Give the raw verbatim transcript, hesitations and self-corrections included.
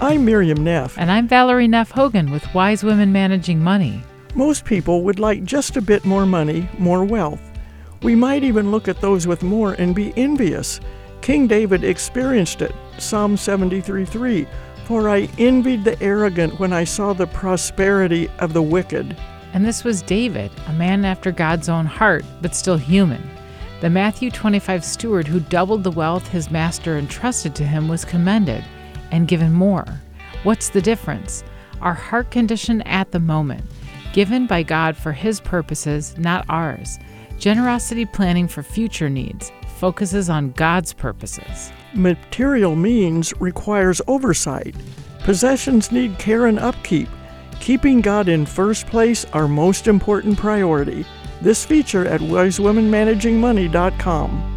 I'm Miriam Neff. And I'm Valerie Neff Hogan with Wise Women Managing Money. Most people would like just a bit more money, more wealth. We might even look at those with more and be envious. King David experienced it. Psalm seventy-three three. For I envied the arrogant when I saw the prosperity of the wicked. And this was David, a man after God's own heart, but still human. The Matthew twenty-five steward who doubled the wealth his master entrusted to him was commended and given more. What's the difference? Our heart condition at the moment, given by God for His purposes, not ours. Generosity planning for future needs focuses on God's purposes. Material means requires oversight. Possessions need care and upkeep. Keeping God in first place, our most important priority. This feature at wise women managing money dot com.